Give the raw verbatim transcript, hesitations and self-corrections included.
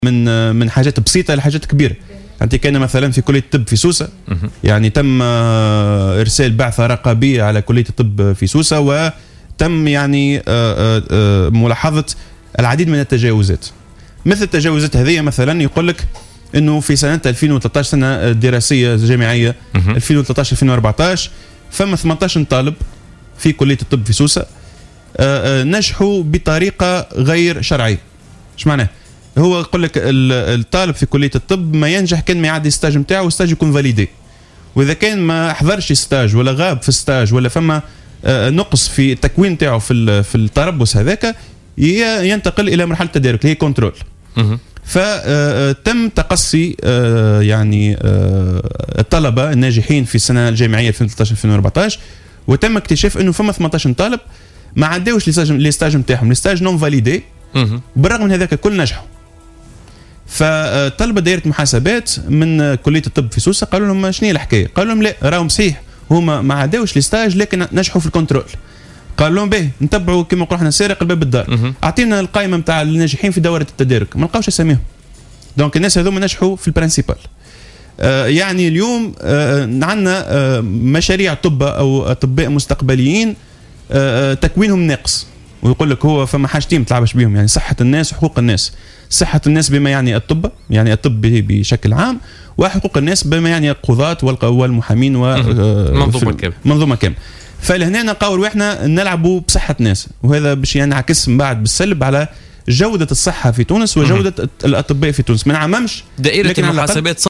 من من حاجات بسيطه لحاجات كبيره. انت كان مثلا في كليه الطب في سوسه، يعني تم ارسال بعثه رقابيه على كليه الطب في سوسه، وتم يعني ملاحظه العديد من التجاوزات. مثل التجاوزات هذه مثلا يقول لك انه في سنه ألفين وثلاثة عشر سنه دراسيه جامعيه ألفين وثلاثة عشر ألفين وأربعة عشر فما ثمانية عشر طالب في كليه الطب في سوسه نجحوا بطريقه غير شرعيه. ايش معناه؟ هو يقول لك الطالب في كليه الطب ما ينجح كان ما يعدي الستاج نتاعو، والستاج يكون فاليدي، واذا كان ما حضرش ستاج ولا غاب في الستاج ولا فما نقص في التكوين نتاعو في في التربص هذاك ينتقل الى مرحله التدارك اللي هي كنترول. فتم تقصي يعني الطلبه الناجحين في السنه الجامعيه ألفين وثلاثة عشر ألفين وأربعة عشر، وتم اكتشاف انه فما ثمانية عشر طالب ما عداوش لي ستاج نتاعهم، لي ستاج نون فاليدي، بالرغم من هذاك الكل نجحوا. فطلبة دائرة محاسبات من كلية الطب في سوسة قالوا لهم شنو هي الحكاية؟ قالوا لهم لا راهم صحيح هما ما عداوش لي ستاج لكن نجحوا في الكنترول. قالوا لهم باهي نتبعوا كما نقولوا احنا سارق الباب الدار، اعطينا القائمة نتاع الناجحين في دورة التدارك، ما لقاوش اساميهم. دونك الناس هذوما نجحوا في البرانسيبال. آه يعني اليوم آه عندنا آه مشاريع طب او اطباء مستقبليين آه تكوينهم ناقص، ويقول لك هو فما حاجتين ما تلعبش بهم، يعني صحة الناس وحقوق الناس. صحة الناس بما يعني الطب، يعني الطب بشكل عام، وحقوق الناس بما يعني القضاة والمحامين ومنظومة كاملة. منظومة كاملة. فلهنا نقاولوا احنا نلعبوا بصحة الناس، وهذا باش ينعكس من بعد بالسلب على جودة الصحة في تونس وجودة الأطباء في تونس. ما نعممش دائرة المحاسبات